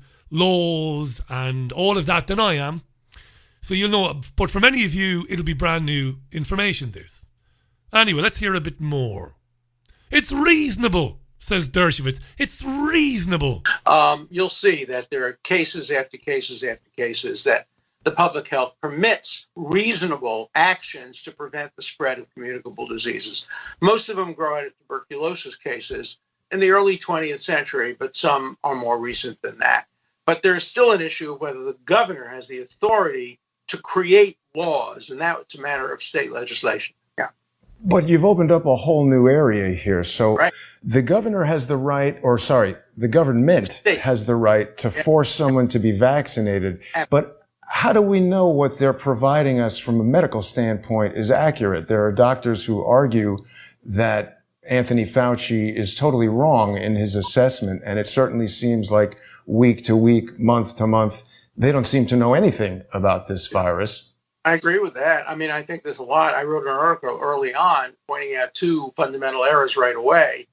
S1: laws and all of that than I am. So you'll know, but for many of you, it'll be brand new information, this. Anyway, let's hear a bit more. It's reasonable, says Dershowitz. It's reasonable.
S11: You'll see that there are cases after cases after cases that the public health permits reasonable actions to prevent the spread of communicable diseases. Most of them grow out of tuberculosis cases in the early 20th century, but some are more recent than that. But there's still an issue of whether the governor has the authority to create laws, and that's a matter of state legislation. Yeah.
S12: But you've opened up a whole new area here. So the governor has the right, the government has the right to force someone to be vaccinated. But how do we know what they're providing us from a medical standpoint is accurate? There are doctors who argue that Anthony Fauci is totally wrong in his assessment, and it certainly seems like week to week, month to month, they don't seem to know anything about this virus.
S11: I agree with that. I mean, I think there's a lot. I wrote an article early on pointing out 2 fundamental errors right away.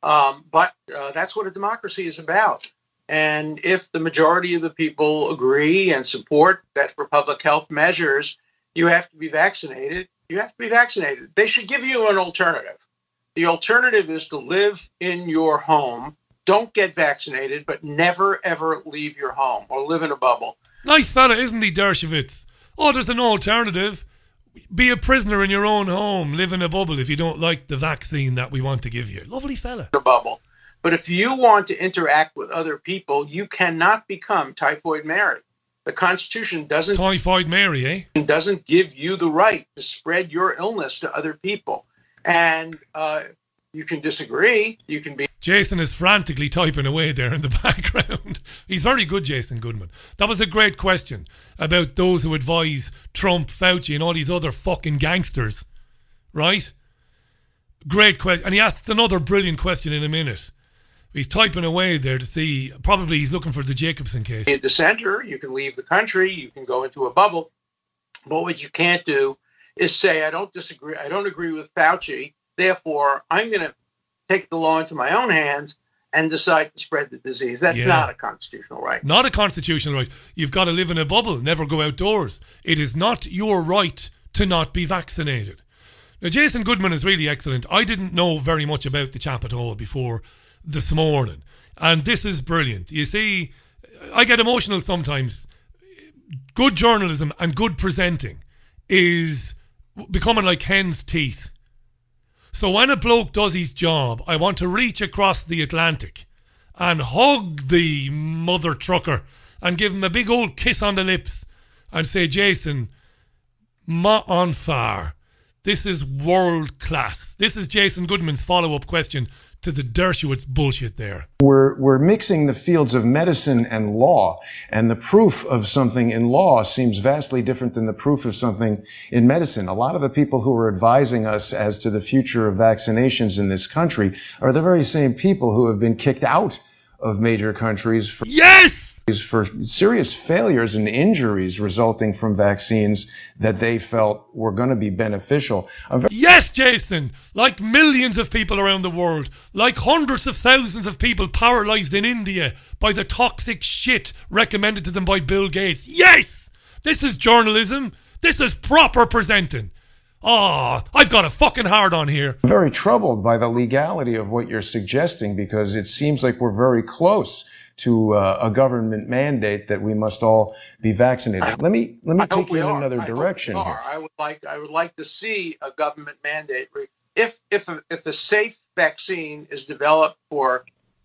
S11: But that's what a democracy is about. And if the majority of the people agree and support that for public health measures, you have to be vaccinated, you have to be vaccinated. They should give you an alternative. The alternative is to live in your home. Don't get vaccinated, but never, ever leave your home or live in a bubble.
S1: Nice fella, isn't he, Dershowitz? Oh, there's an alternative. Be a prisoner in your own home. Live in a bubble if you don't like the vaccine that we want to give you. Lovely fella.
S11: A bubble. But if you want to interact with other people, you cannot become Typhoid Mary. The Constitution doesn't...
S1: Typhoid Mary, eh?
S11: ...doesn't give you the right to spread your illness to other people. And you can disagree. You can be...
S1: Jason is frantically typing away there in the background. He's very good, Jason Goodman. That was a great question about those who advise Trump, Fauci, and all these other fucking gangsters. Right? Great question. And he asked another brilliant question in a minute. He's typing away there to see. Probably he's looking for the Jacobson case.
S11: In the center, you can leave the country, you can go into a bubble. But what you can't do is say, I don't disagree, I don't agree with Fauci, therefore I'm going to take the law into my own hands and decide to spread the disease. That's not a constitutional right.
S1: Not a constitutional right. You've got to live in a bubble, never go outdoors. It is not your right to not be vaccinated. Now, Jason Goodman is really excellent. I didn't know very much about the chap at all before this morning. And this is brilliant. You see, I get emotional sometimes. Good journalism and good presenting is becoming like hen's teeth. So when a bloke does his job, I want to reach across the Atlantic and hug the mother trucker and give him a big old kiss on the lips and say, Jason, ma on far. This is world class. This is Jason Goodman's follow-up question to the Dershowitz bullshit there.
S12: We're mixing the fields of medicine and law, and the proof of something in law seems vastly different than the proof of something in medicine. A lot of the people who are advising us as to the future of vaccinations in this country are the very same people who have been kicked out of major countries for serious failures and injuries resulting from vaccines that they felt were going to be beneficial.
S1: Yes, Jason, like millions of people around the world, like hundreds of thousands of people paralyzed in India by the toxic shit recommended to them by Bill Gates. Yes, this is journalism. This is proper presenting. I've got a fucking hard on here.
S12: I'm very troubled by the legality of what you're suggesting because it seems like we're very close to a government mandate that we must all be vaccinated. Let me take you in another direction here.
S11: I would like to see a government mandate. If a safe vaccine is developed for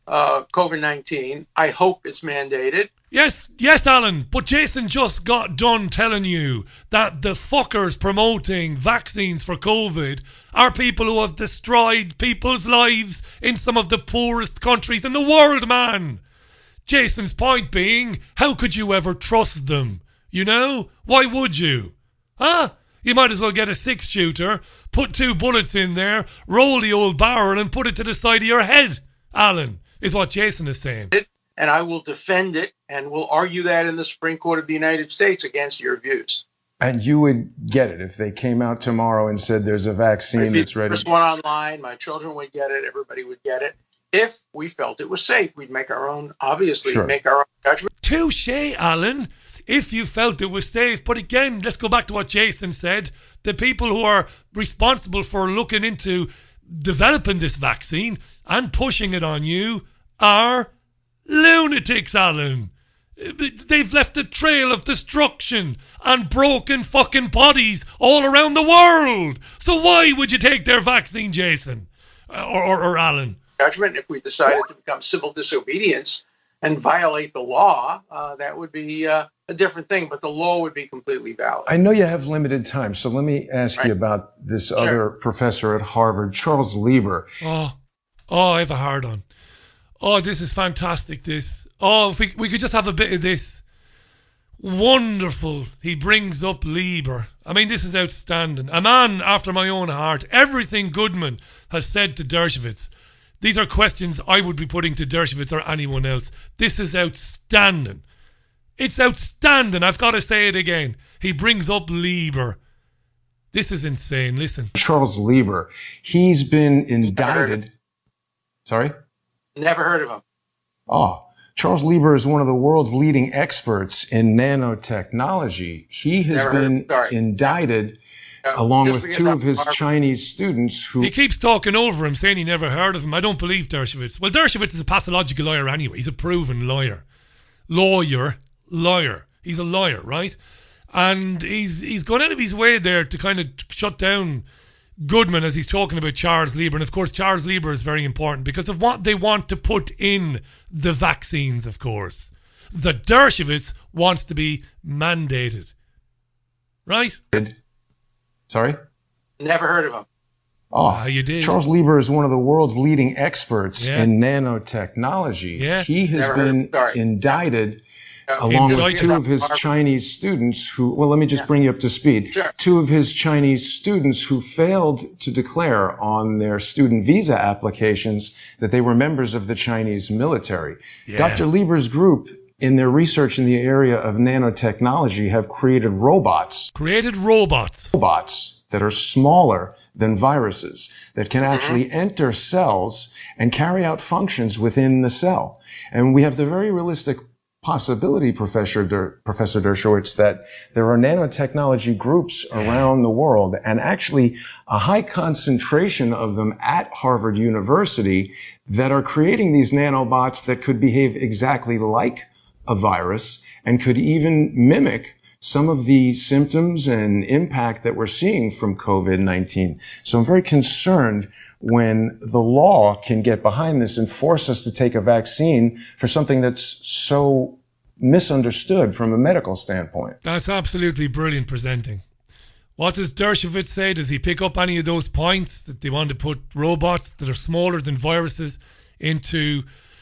S11: COVID-19, I hope it's mandated.
S1: Yes, Alan, but Jason just got done telling you that the fuckers promoting vaccines for COVID are people who have destroyed people's lives in some of the poorest countries in the world, man. Jason's point being, how could you ever trust them? You know? Why would you? Huh? You might as well get a 6-shooter, put 2 bullets in there, roll the old barrel and put it to the side of your head, Alan, is what Jason is saying.
S11: And I will defend it and will argue that in the Supreme Court of the United States against your views.
S12: And you would get it if they came out tomorrow and said there's a vaccine that's ready.
S11: First one online, my children would get it, everybody would get it. If we felt it was safe, we'd make our own, make our own judgment.
S1: Touche, Alan. If you felt it was safe. But again, let's go back to what Jason said. The people who are responsible for looking into developing this vaccine and pushing it on you are lunatics, Alan. They've left a trail of destruction and broken fucking bodies all around the world. So why would you take their vaccine, Jason? Or Alan?
S11: Judgment. If we decided to become civil disobedience and violate the law, that would be a different thing, but the law would be completely valid.
S12: I know you have limited time, so let me ask you about this other professor at Harvard, Charles Lieber.
S1: I have a hard on. This is fantastic, this. If we could just have a bit of this. Wonderful. He brings up Lieber. I mean, this is outstanding. A man after my own heart. Everything Goodman has said to Dershowitz. These are questions I would be putting to Dershowitz or anyone else. This is outstanding. It's outstanding. I've got to say it again. He brings up Lieber. This is insane. Listen.
S12: Charles Lieber. He's been indicted. Sorry?
S11: Never heard of him.
S12: Charles Lieber is one of the world's leading experts in nanotechnology. He has been indicted along with 2 of his Chinese students who...
S1: He keeps talking over him, saying he never heard of him. I don't believe Dershowitz. Well, Dershowitz is a pathological liar anyway. He's a proven liar. Lawyer. He's a liar, right? And he's gone out of his way there to kind of shut down Goodman as he's talking about Charles Lieber. And of course, Charles Lieber is very important because of what they want to put in the vaccines, of course. That Dershowitz wants to be mandated. Right?
S12: Sorry?
S11: Never heard of him.
S1: You did.
S12: Charles Lieber is one of the world's leading experts in nanotechnology.
S1: Yeah.
S12: He has been indicted along with two of his Chinese students who, well, let me just bring you up to speed.
S11: Sure.
S12: Two of his Chinese students who failed to declare on their student visa applications that they were members of the Chinese military. Yeah. Dr. Lieber's group, in their research in the area of nanotechnology, have created robots. Robots that are smaller than viruses, that can actually enter cells and carry out functions within the cell. And we have the very realistic possibility, Professor Dershowitz, that there are nanotechnology groups around the world, and actually a high concentration of them at Harvard University, that are creating these nanobots that could behave exactly like a virus and could even mimic some of the symptoms and impact that we're seeing from COVID-19. So I'm very concerned when the law can get behind this and force us to take a vaccine for something that's so misunderstood from a medical standpoint.
S1: That's absolutely brilliant presenting. What does Dershowitz say? Does he pick up any of those points that they want to put robots that are smaller than viruses into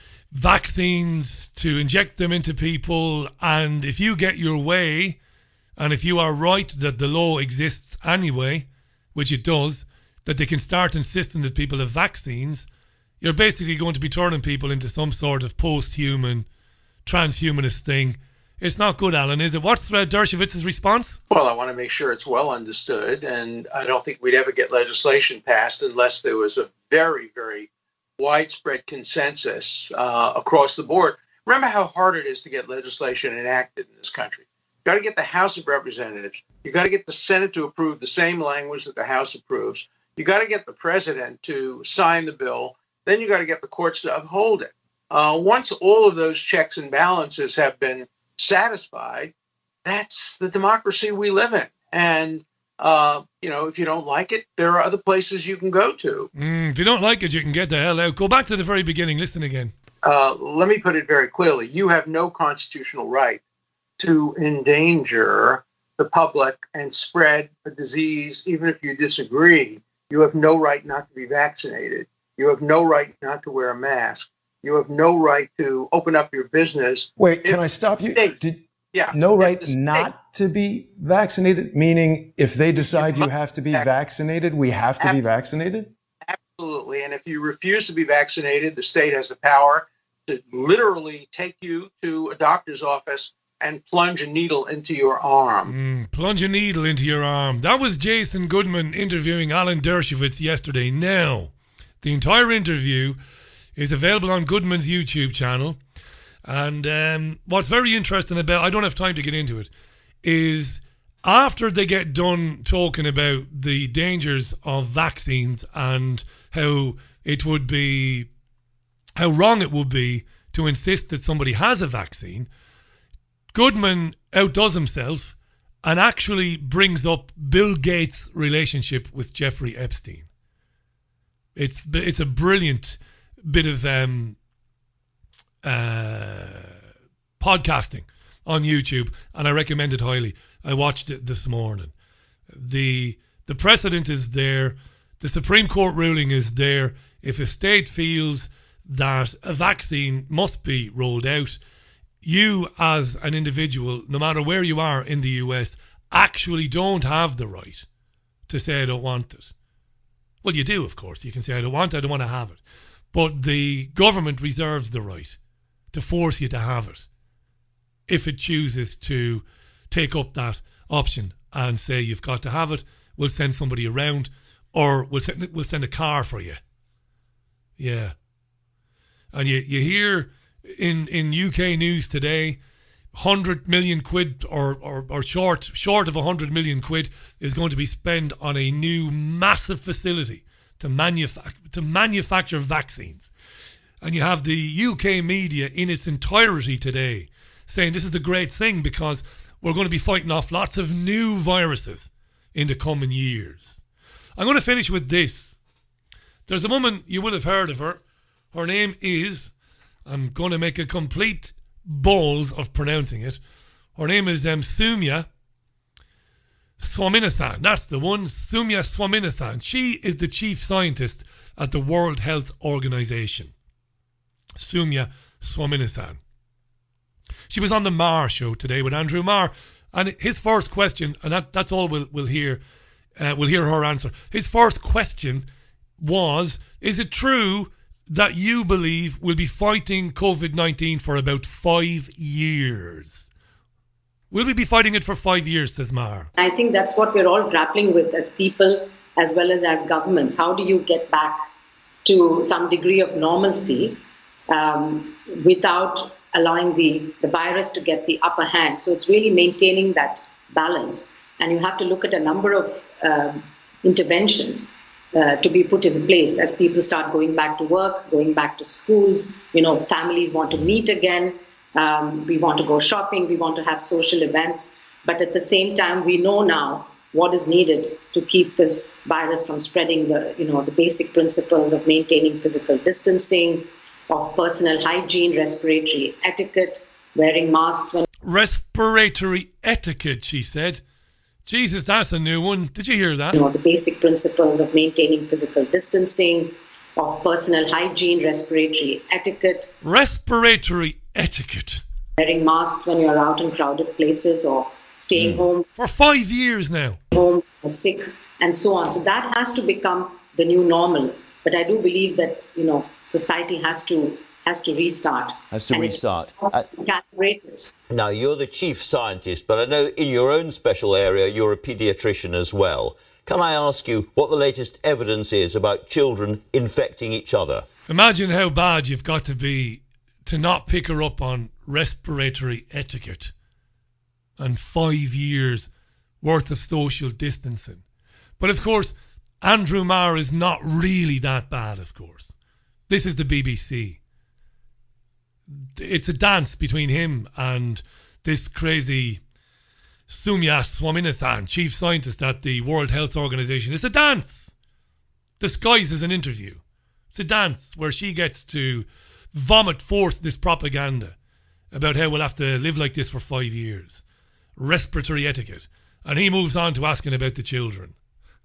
S1: vaccines to inject them into people? And if you get your way, and if you are right that the law exists anyway, which it does, that they can start insisting that people have vaccines, you're basically going to be turning people into some sort of post-human, transhumanist thing. It's not good, Alan, is it? What's Dershowitz's response?
S11: Well, I want to make sure it's well understood, and I don't think we'd ever get legislation passed unless there was a very, very widespread consensus across the board. Remember how hard it is to get legislation enacted in this country. You've got to get the House of Representatives. You've got to get the Senate to approve the same language that the House approves. You've got to get the president to sign the bill. Then you've got to get the courts to uphold it. Once all of those checks and balances have been satisfied, that's the democracy we live in. And, if you don't like it, there are other places you can go to.
S1: If you don't like it, you can get the hell out. Go back to the very beginning. Listen again.
S11: Let me put it very clearly. You have no constitutional right to endanger the public and spread a disease, even if you disagree. You have no right not to be vaccinated. You have no right not to wear a mask. You have no right to open up your business.
S12: Wait, can I stop you? No right not to be vaccinated? Meaning if they decide you have to be vaccinated, we have to be vaccinated?
S11: Absolutely. And if you refuse to be vaccinated, the state has the power to literally take you to a doctor's office and plunge a needle into your arm.
S1: Plunge a needle into your arm. That was Jason Goodman interviewing Alan Dershowitz yesterday. Now, the entire interview is available on Goodman's YouTube channel. And what's very interesting about, I don't have time to get into it, is after they get done talking about the dangers of vaccines and how wrong it would be to insist that somebody has a vaccine, Goodman outdoes himself and actually brings up Bill Gates' relationship with Jeffrey Epstein. It's a brilliant bit of podcasting on YouTube, and I recommend it highly. I watched it this morning. The precedent is there. The Supreme Court ruling is there. If a state feels that a vaccine must be rolled out, you as an individual, no matter where you are in the US, actually don't have the right to say I don't want it. Well, you do, of course. You can say I don't want to have it. But the government reserves the right to force you to have it if it chooses to take up that option and say you've got to have it. We'll send somebody around, or we'll send a car for you. Yeah. And you hear in UK news today, 100 million quid or short of 100 million quid is going to be spent on a new massive facility to manufacture vaccines. And you have the UK media in its entirety today saying this is the great thing because we're going to be fighting off lots of new viruses in the coming years. I'm going to finish with this. There's a woman, you will have heard of her. Her name is, I'm going to make a complete balls of pronouncing it. Her name is Soumya Swaminathan. That's the one, Soumya Swaminathan. She is the chief scientist at the World Health Organization. Soumya Swaminathan. She was on the Marr show today with Andrew Marr, and his first question, and that's all we'll hear. We'll hear her answer. His first question was, is it true that you believe we'll be fighting COVID-19 for about 5 years? Will we be fighting it for 5 years, says Marr?
S13: I think that's what we're all grappling with as people as well as governments. How do you get back to some degree of normalcy without allowing the virus to get the upper hand? So it's really maintaining that balance. And you have to look at a number of interventions to be put in place as people start going back to work, going back to schools. Families want to meet again. We want to go shopping. We want to have social events. But at the same time, we know now what is needed to keep this virus from spreading. The basic principles of maintaining physical distancing, of personal hygiene, respiratory etiquette, wearing masks when...
S1: Respiratory etiquette, she said. Jesus, that's a new one. Did you hear that?
S13: The basic principles of maintaining physical distancing, of personal hygiene, respiratory etiquette.
S1: Respiratory etiquette.
S13: Wearing masks when you're out in crowded places or staying home.
S1: For 5 years now.
S13: Home, sick, and so on. So that has to become the new normal. But I do believe that, society has to restart. Calibrate.
S14: Now, you're the chief scientist, but I know in your own special area, you're a paediatrician as well. Can I ask you what the latest evidence is about children infecting each other?
S1: Imagine how bad you've got to be to not pick her up on respiratory etiquette and 5 years worth of social distancing. But of course, Andrew Marr is not really that bad, of course. This is the BBC. It's a dance between him and this crazy Soumya Swaminathan, chief scientist at the World Health Organization. It's a dance disguised as an interview. It's a dance where she gets to vomit forth this propaganda about how we'll have to live like this for 5 years. Respiratory etiquette. And he moves on to asking about the children.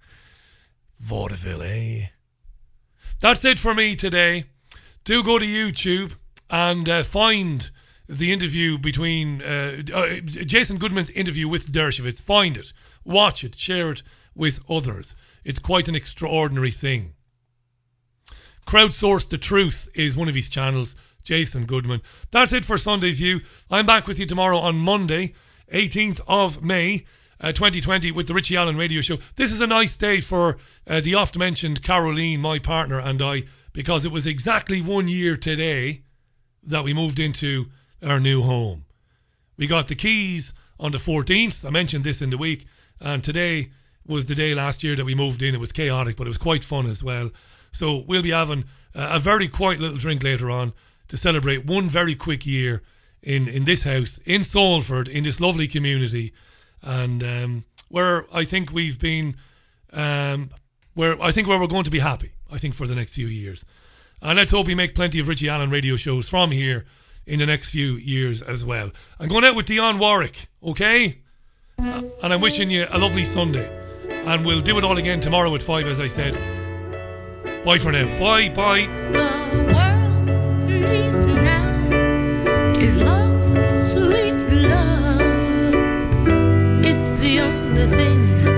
S1: Vaudeville, eh? That's it for me today. Do go to YouTube and find the interview between Jason Goodman's interview with Dershowitz. Find it, watch it, share it with others. It's quite an extraordinary thing. Crowdsource the Truth is one of his channels, Jason Goodman. That's it for Sunday View. I'm back with you tomorrow on Monday, 18th of May, 2020, with the Richie Allen Radio Show. This is a nice day for the oft-mentioned Caroline, my partner, and I, because it was exactly 1 year today that we moved into our new home. We got the keys on the 14th. I mentioned this in the week. And today was the day last year that we moved in. It was chaotic, but it was quite fun as well. So we'll be having a very quiet little drink later on to celebrate 1 very quick year in this house, in Salford, in this lovely community. And where I think we've been, where we're going to be happy, I think, for the next few years. And let's hope we make plenty of Richie Allen radio shows from here in the next few years as well. I'm going out with Dionne Warwick, okay? And I'm wishing you a lovely Sunday. And we'll do it all again tomorrow at 5, as I said. Bye for now. Bye, bye.
S15: The world needs now is love, sweet love. It's the only thing